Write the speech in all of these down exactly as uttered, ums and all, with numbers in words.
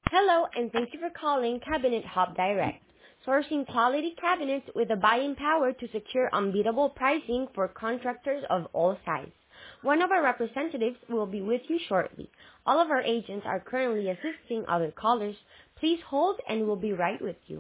Hello, and thank you for calling Cabinet Hub Direct, sourcing quality cabinets with the buying power to secure unbeatable pricing for contractors of all sizes. One of our representatives will be with you shortly. All of our agents are currently assisting other callers. Please hold and we'll be right with you.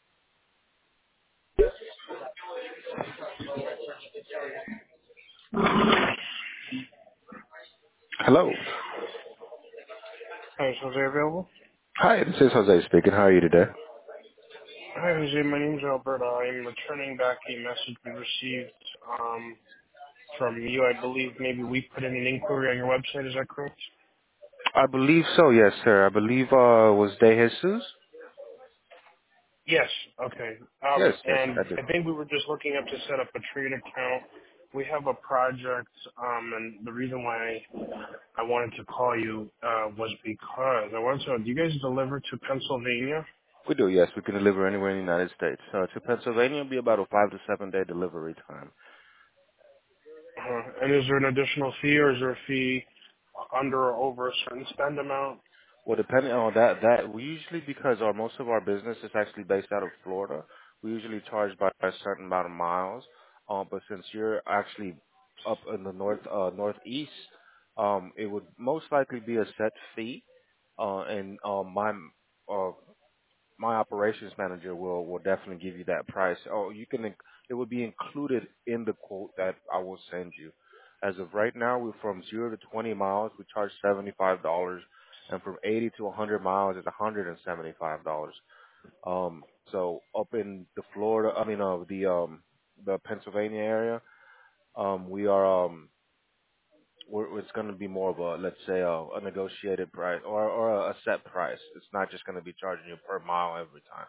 Hello. Hi, is Jose available? Hi, this is Jose speaking. How are you today? Hi, Jose. My name's Alberto. I'm returning back a message we received um, from you. I believe maybe we put in an inquiry on your website. Is that correct? I believe so, yes, sir. I believe uh was De Jesus? Yes. Okay. Um, Yes, yes, and I did. I think we were just looking up to set up a trade account. We have a project, um, and the reason why I wanted to call you uh, was because I wanted to know, do you guys deliver to Pennsylvania? We do, yes. We can deliver anywhere in the United States. Uh, to Pennsylvania will be about a five to seven day delivery time. Uh, and is there an additional fee, or is there a fee under or over a certain spend amount? Well, depending on that, that we usually, because our most of our business is actually based out of Florida, we usually charge by a certain amount of miles. Um, but since you're actually up in the north, uh, northeast, um, it would most likely be a set fee. Uh, and um, my uh, my operations manager will will definitely give you that price. Oh, you can it would be included in the quote that I will send you. As of right now, we're from zero to twenty miles. We charge seventy five dollars, and from eighty to a hundred miles is one hundred and seventy five dollars. Um, so up in the Florida, I mean, uh, the um the Pennsylvania area, um, we are um we're, it's going to be more of a, let's say, a, a negotiated price or or a set price. It's not just going to be charging you per mile every time.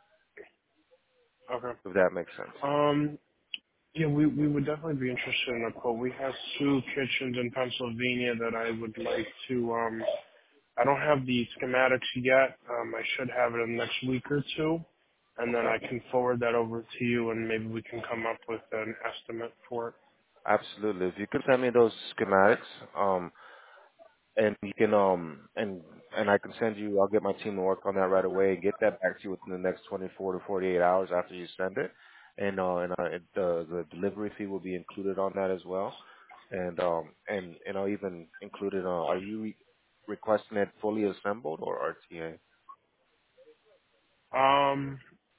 Okay. If that makes sense. Um, yeah, we, we would definitely be interested in a quote. We have two kitchens in Pennsylvania that I would like to, um, I don't have the schematics yet. Um, I should have it in the next week or two. And then Okay. I can forward that over to you and maybe we can come up with an estimate for it. Absolutely. If you could send me those schematics, um, and you can, um, and and I can send you. I'll get my team to work on that right away and get that back to you within the next twenty-four to forty-eight hours after you send it. And uh, and uh, it, the the delivery fee will be included on that as well. And um, and and I'll even include it. Uh, are you re- requesting it fully assembled or R T A? Um,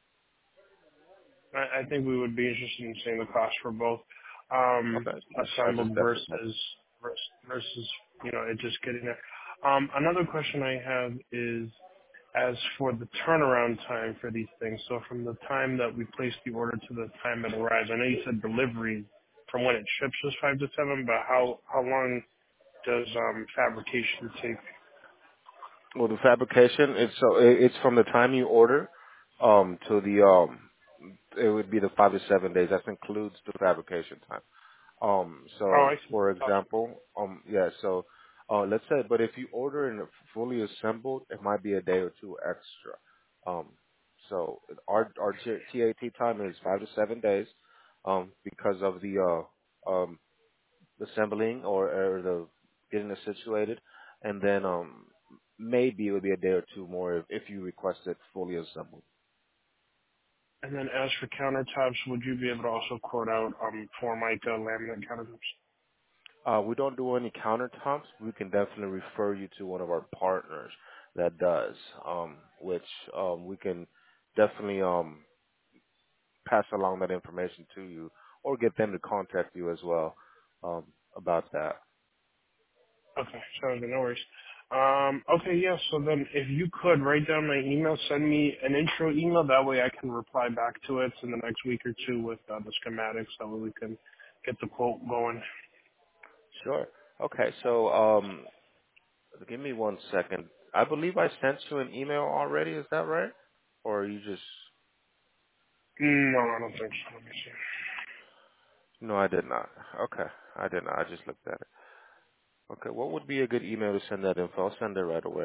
I, I think we would be interested in seeing the cost for both, um, Okay, that's that's a assembled step for that. versus, versus, versus, you know, it just getting there. Um, another question I have is, as for the turnaround time for these things, so from the time that we place the order to the time it arrives, I know you said delivery from when it ships was five to seven, but how how long does um, fabrication take? Well, the fabrication, it's so it- it's from the time you order um to the um it would be the five to seven days. That includes the fabrication time. Um, Oh, I so see. for Awesome. example, um, yeah, so uh, let's say, but if you order and fully assembled, it might be a day or two extra. Um, so our our T A T time is five to seven days, um, because of the uh um assembling or, or the getting it situated, and then um maybe it would be a day or two more if, if you request it fully assembled. And then as for countertops, would you be able to also quote out um, Formica laminate countertops? Uh, we don't do any countertops. We can definitely refer you to one of our partners that does, um, which um, we can definitely um, pass along that information to you or get them to contact you as well um, about that. Okay, sounds good. No worries. Um, okay, yeah. So then, if you could write down my email, send me an intro email. That way, I can reply back to it in the next week or two with uh, the schematics. That way, we can get the quote going. Sure. Okay, so um, give me one second. I believe I sent you an email already. Is that right? Or you just? No, I don't think so. Let me see. No, I did not. Okay, I did not. I just looked at it. Okay, what would be a good email to send that info? I'll send it right away.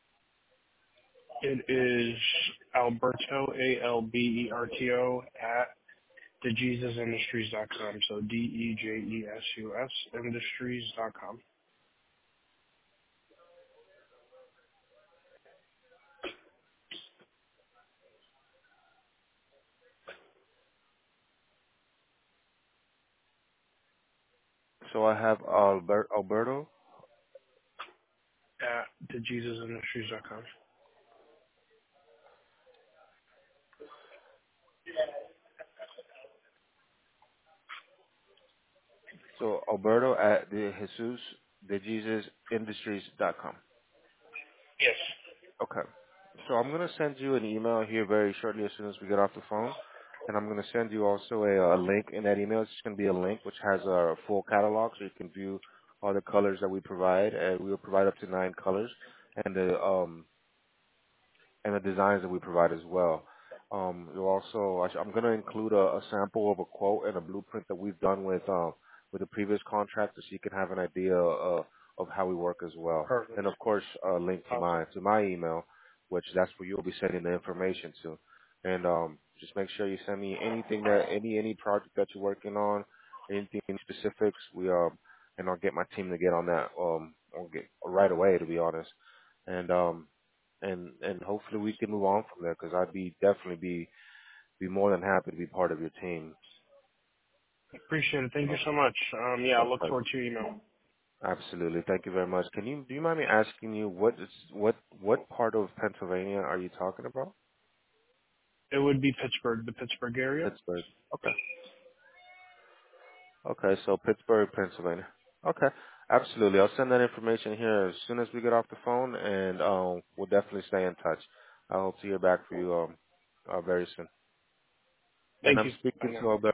It is Alberto A L B E R T O at dejesusindustries dot com. So D E J E S U S industries dot com. So I have Albert, Alberto. at the jesus industries dot com. So Alberto at the Jesus the Jesus Industries dot com. Yes. Okay. So I'm gonna send you an email here very shortly as soon as we get off the phone, and I'm gonna send you also a, a link in that email. It's just gonna be a link which has a full catalog, so you can view all the colors that we provide, and we will provide up to nine colors, and the um and the designs that we provide as well. Um, you'll also, I sh- I'm going to include a, a sample of a quote and a blueprint that we've done with um, with the previous contractor, so you can have an idea uh, of how we work as well. Perfect. And of course, a link to Awesome. my to my email, which that's where you'll be sending the information to. And um, just make sure you send me anything that any any project that you're working on, anything in specifics. We um, and I'll get my team to get on that um, I'll get right away, to be honest. And um, and and hopefully we can move on from there because I'd be definitely be be more than happy to be part of your team. Appreciate it. Thank you Oh, so much. Um, yeah, my I look pleasure. forward to your email. Absolutely, thank you very much. Can you do you mind me asking you what is what what part of Pennsylvania are you talking about? It would be Pittsburgh, the Pittsburgh area. Pittsburgh. Okay. Okay, so Pittsburgh, Pennsylvania. Okay, absolutely. I'll send that information here as soon as we get off the phone, and um, we'll definitely stay in touch. I hope to hear back from you um, uh, very soon. And Thank I'm you. Bye speaking now. to Alberto.